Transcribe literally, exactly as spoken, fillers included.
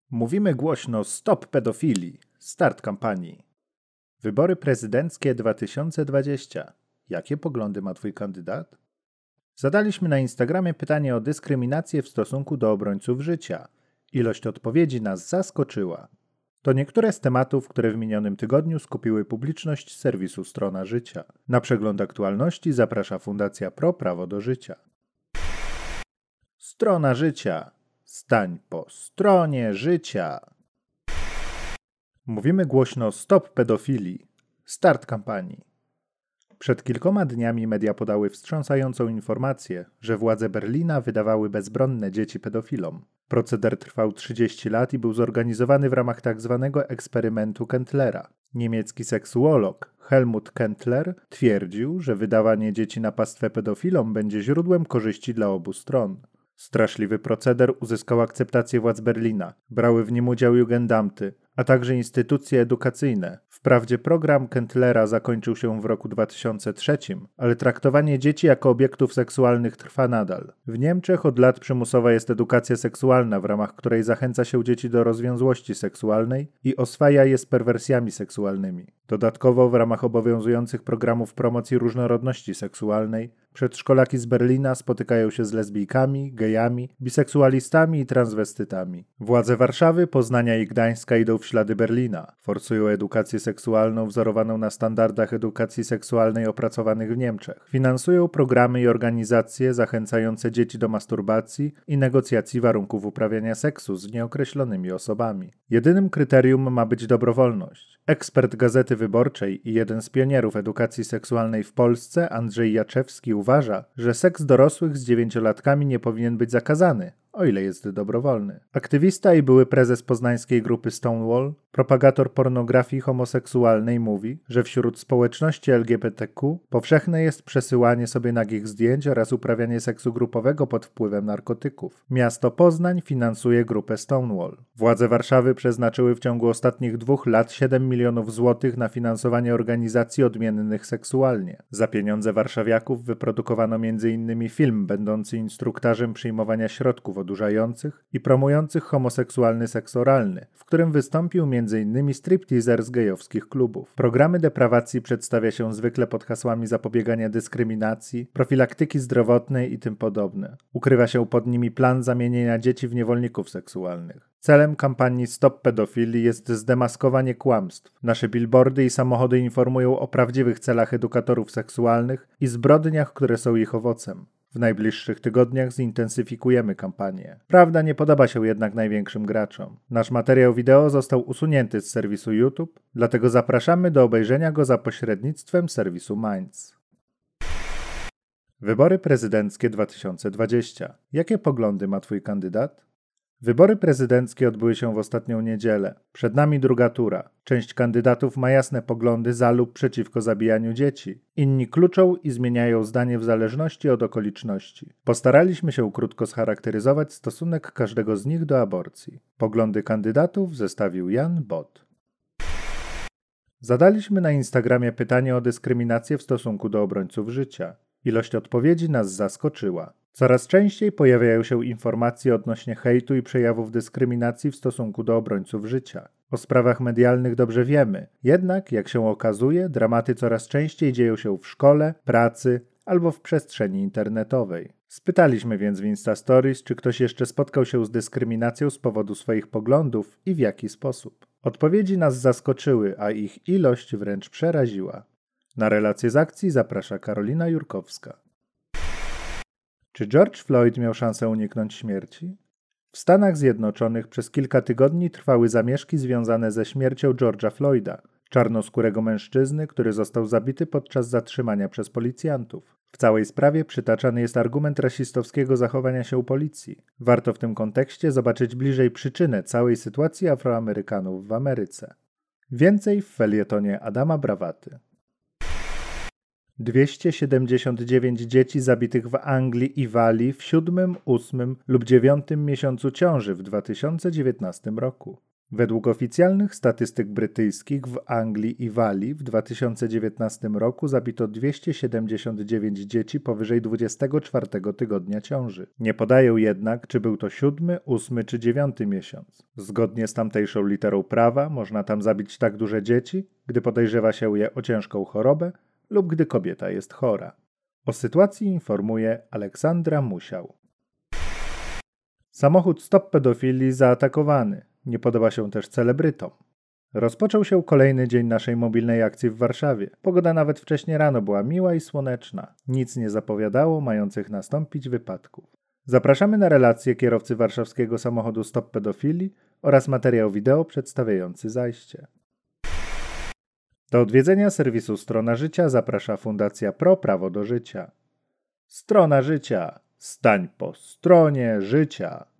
Mówimy głośno stop pedofilii. Start kampanii. Wybory prezydenckie dwa tysiące dwudziesty. Jakie poglądy ma twój kandydat? Zadaliśmy na Instagramie pytanie o dyskryminację w stosunku do obrońców życia. Ilość odpowiedzi nas zaskoczyła. To niektóre z tematów, które w minionym tygodniu skupiły publiczność serwisu Strona Życia. Na przegląd aktualności zaprasza Fundacja Pro Prawo do Życia. Strona Życia. Stań po stronie życia. Mówimy głośno stop pedofilii. Start kampanii. Przed kilkoma dniami media podały wstrząsającą informację, że władze Berlina wydawały bezbronne dzieci pedofilom. Proceder trwał trzydzieści lat i był zorganizowany w ramach tzw. eksperymentu Kendlera. Niemiecki seksuolog Helmut Kendler twierdził, że wydawanie dzieci na pastwę pedofilom będzie źródłem korzyści dla obu stron. Straszliwy proceder uzyskał akceptację władz Berlina. Brały w nim udział Jugendamty, a także instytucje edukacyjne. Wprawdzie program Kendlera zakończył się w roku dwa tysiące trzecim, ale traktowanie dzieci jako obiektów seksualnych trwa nadal. W Niemczech od lat przymusowa jest edukacja seksualna, w ramach której zachęca się dzieci do rozwiązłości seksualnej i oswaja je z perwersjami seksualnymi. Dodatkowo w ramach obowiązujących programów promocji różnorodności seksualnej przedszkolaki z Berlina spotykają się z lesbijkami, gejami, biseksualistami i transwestytami. Władze Warszawy, Poznania i Gdańska idą w ślady Berlina. Forsują edukację seksualną wzorowaną na standardach edukacji seksualnej opracowanych w Niemczech. Finansują programy i organizacje zachęcające dzieci do masturbacji i negocjacji warunków uprawiania seksu z nieokreślonymi osobami. Jedynym kryterium ma być dobrowolność. Ekspert Gazety Wyborczej i jeden z pionierów edukacji seksualnej w Polsce, Andrzej Jaczewski, uważa, że seks dorosłych z dziewięciolatkami nie powinien być zakazany, o ile jest dobrowolny. Aktywista i były prezes poznańskiej grupy Stonewall, propagator pornografii homoseksualnej mówi, że wśród społeczności L G B T Q powszechne jest przesyłanie sobie nagich zdjęć oraz uprawianie seksu grupowego pod wpływem narkotyków. Miasto Poznań finansuje grupę Stonewall. Władze Warszawy przeznaczyły w ciągu ostatnich dwóch lat siedem milionów złotych na finansowanie organizacji odmiennych seksualnie. Za pieniądze warszawiaków wyprodukowano między innymi film będący instruktarzem przyjmowania środków odurzających i promujących homoseksualny seks oralny, w którym wystąpił między innymi stripteaser z gejowskich klubów. Programy deprawacji przedstawia się zwykle pod hasłami zapobiegania dyskryminacji, profilaktyki zdrowotnej i tym podobne. Ukrywa się pod nimi plan zamienienia dzieci w niewolników seksualnych. Celem kampanii Stop Pedofilii jest zdemaskowanie kłamstw. Nasze billboardy i samochody informują o prawdziwych celach edukatorów seksualnych i zbrodniach, które są ich owocem. W najbliższych tygodniach zintensyfikujemy kampanię. Prawda nie podoba się jednak największym graczom. Nasz materiał wideo został usunięty z serwisu YouTube, dlatego zapraszamy do obejrzenia go za pośrednictwem serwisu Minds. Wybory prezydenckie dwa tysiące dwudziesty. Jakie poglądy ma twój kandydat? Wybory prezydenckie odbyły się w ostatnią niedzielę. Przed nami druga tura. Część kandydatów ma jasne poglądy za lub przeciwko zabijaniu dzieci. Inni kluczą i zmieniają zdanie w zależności od okoliczności. Postaraliśmy się krótko scharakteryzować stosunek każdego z nich do aborcji. Poglądy kandydatów zestawił Jan Bot. Zadaliśmy na Instagramie pytanie o dyskryminację w stosunku do obrońców życia. Ilość odpowiedzi nas zaskoczyła. Coraz częściej pojawiają się informacje odnośnie hejtu i przejawów dyskryminacji w stosunku do obrońców życia. O sprawach medialnych dobrze wiemy, jednak, jak się okazuje, dramaty coraz częściej dzieją się w szkole, pracy albo w przestrzeni internetowej. Spytaliśmy więc w Insta Stories, czy ktoś jeszcze spotkał się z dyskryminacją z powodu swoich poglądów i w jaki sposób. Odpowiedzi nas zaskoczyły, a ich ilość wręcz przeraziła. Na relację z akcji zaprasza Karolina Jurkowska. Czy George Floyd miał szansę uniknąć śmierci? W Stanach Zjednoczonych przez kilka tygodni trwały zamieszki związane ze śmiercią George'a Floyda, czarnoskórego mężczyzny, który został zabity podczas zatrzymania przez policjantów. W całej sprawie przytaczany jest argument rasistowskiego zachowania się policji. Warto w tym kontekście zobaczyć bliżej przyczynę całej sytuacji Afroamerykanów w Ameryce. Więcej w felietonie Adama Brawaty. dwieście siedemdziesiąt dziewięć dzieci zabitych w Anglii i Walii w siódmym, ósmym lub dziewiątym miesiącu ciąży w dwa tysiące dziewiętnastym roku. Według oficjalnych statystyk brytyjskich w Anglii i Walii w dwa tysiące dziewiętnastym roku zabito dwieście siedemdziesiąt dziewięć dzieci powyżej dwudziestego czwartego tygodnia ciąży. Nie podają jednak, czy był to siódmy, ósmy czy dziewiąty miesiąc. Zgodnie z tamtejszą literą prawa można tam zabić tak duże dzieci, gdy podejrzewa się je o ciężką chorobę lub gdy kobieta jest chora. O sytuacji informuje Aleksandra Musiał. Samochód Stop Pedofilii zaatakowany. Nie podoba się też celebrytom. Rozpoczął się kolejny dzień naszej mobilnej akcji w Warszawie. Pogoda nawet wcześnie rano była miła i słoneczna. Nic nie zapowiadało mających nastąpić wypadków. Zapraszamy na relację kierowcy warszawskiego samochodu Stop Pedofilii oraz materiał wideo przedstawiający zajście. Do odwiedzenia serwisu Strona Życia zaprasza Fundacja Pro Prawo do Życia. Strona Życia. Stań po stronie życia.